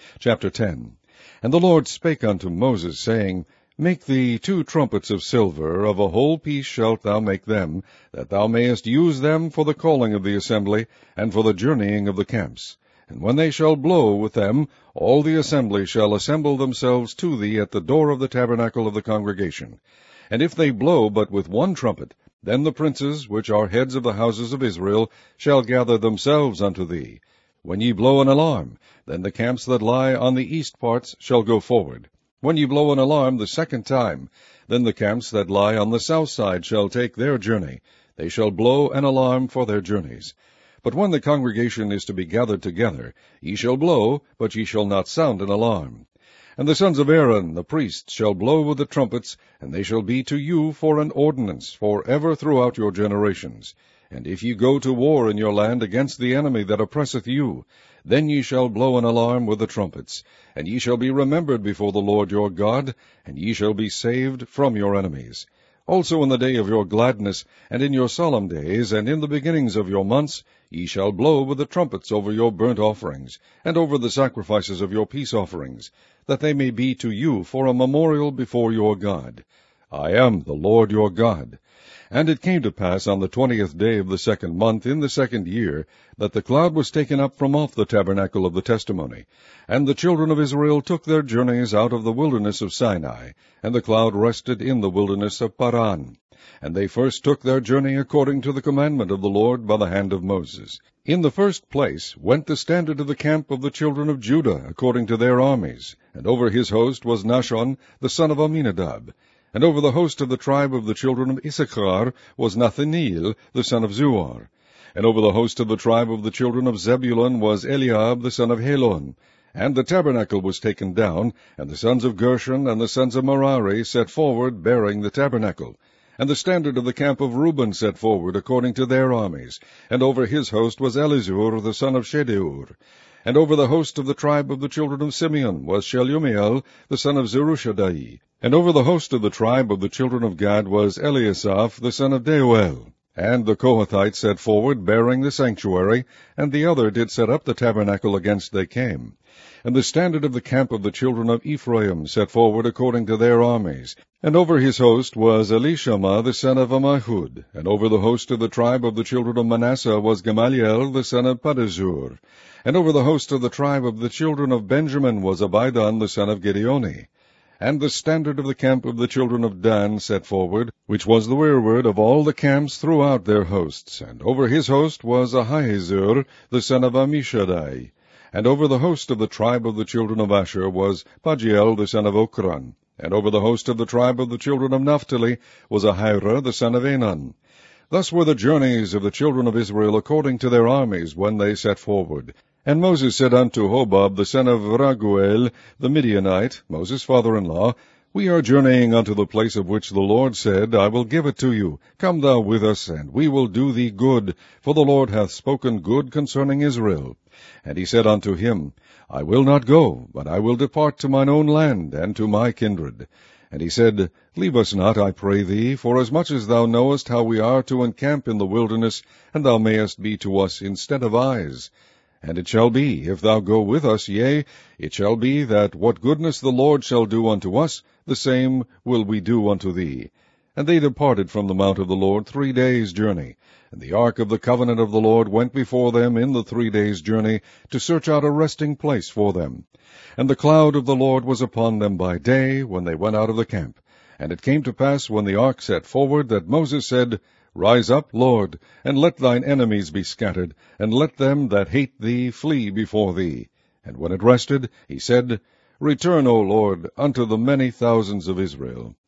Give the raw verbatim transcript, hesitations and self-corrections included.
Chapter ten. And the Lord spake unto Moses, saying, Make thee two trumpets of silver, of a whole piece shalt thou make them, that thou mayest use them for the calling of the assembly, and for the journeying of the camps. And when they shall blow with them, all the assembly shall assemble themselves to thee at the door of the tabernacle of the congregation. And if they blow but with one trumpet, then the princes, which are heads of the houses of Israel, shall gather themselves unto thee. When ye blow an alarm, then the camps that lie on the east parts shall go forward. When ye blow an alarm the second time, then the camps that lie on the south side shall take their journey. They shall blow an alarm for their journeys. But when the congregation is to be gathered together, ye shall blow, but ye shall not sound an alarm. And the sons of Aaron the priests shall blow with the trumpets, and they shall be to you for an ordinance for ever throughout your generations. And if ye go to war in your land against the enemy that oppresseth you, then ye shall blow an alarm with the trumpets, and ye shall be remembered before the Lord your God, and ye shall be saved from your enemies. Also in the day of your gladness, and in your solemn days, and in the beginnings of your months, ye shall blow with the trumpets over your burnt offerings, and over the sacrifices of your peace offerings, that they may be to you for a memorial before your God. I am the Lord your God. And it came to pass on the twentieth day of the second month in the second year, that the cloud was taken up from off the tabernacle of the testimony. And the children of Israel took their journeys out of the wilderness of Sinai, and the cloud rested in the wilderness of Paran. And they first took their journey according to the commandment of the Lord by the hand of Moses. In the first place went the standard of the camp of the children of Judah according to their armies, and over his host was Nahshon the son of Amminadab. And over the host of the tribe of the children of Issachar was Nathaniel the son of Zuar. And over the host of the tribe of the children of Zebulun was Eliab the son of Helon. And the tabernacle was taken down, and the sons of Gershon and the sons of Merari set forward, bearing the tabernacle. And the standard of the camp of Reuben set forward according to their armies. And over his host was Elizur the son of Shedeur. And over the host of the tribe of the children of Simeon was Shelumiel the son of Zerushadai. And over the host of the tribe of the children of Gad was Eliasaph the son of Deuel. And the Kohathites set forward, bearing the sanctuary, and the other did set up the tabernacle against they came. And the standard of the camp of the children of Ephraim set forward according to their armies. And over his host was Elishama the son of Ammihud. And over the host of the tribe of the children of Manasseh was Gamaliel the son of Pedahzur. And over the host of the tribe of the children of Benjamin was Abidan the son of Gideoni. And the standard of the camp of the children of Dan set forward, which was the rearward of all the camps throughout their hosts. And over his host was Ahiezer the son of Ammishaddai. And over the host of the tribe of the children of Asher was Pagiel the son of Okran. And over the host of the tribe of the children of Naphtali was Ahira the son of Enan. Thus were the journeys of the children of Israel according to their armies when they set forward. And Moses said unto Hobab the son of Raguel the Midianite, Moses' father-in-law, We are journeying unto the place of which the Lord said, I will give it to you. Come thou with us, and we will do thee good, for the Lord hath spoken good concerning Israel. And he said unto him, I will not go, but I will depart to mine own land, and to my kindred. And he said, Leave us not, I pray thee, forasmuch as thou knowest how we are to encamp in the wilderness, and thou mayest be to us instead of eyes. And it shall be, if thou go with us, yea, it shall be that what goodness the Lord shall do unto us, the same will we do unto thee. And they departed from the mount of the Lord three days' journey. And the ark of the covenant of the Lord went before them in the three days' journey, to search out a resting place for them. And the cloud of the Lord was upon them by day, when they went out of the camp. And it came to pass, when the ark set forward, that Moses said, Rise up, Lord, and let thine enemies be scattered, and let them that hate thee flee before thee. And when it rested, he said, Return, O Lord, unto the many thousands of Israel.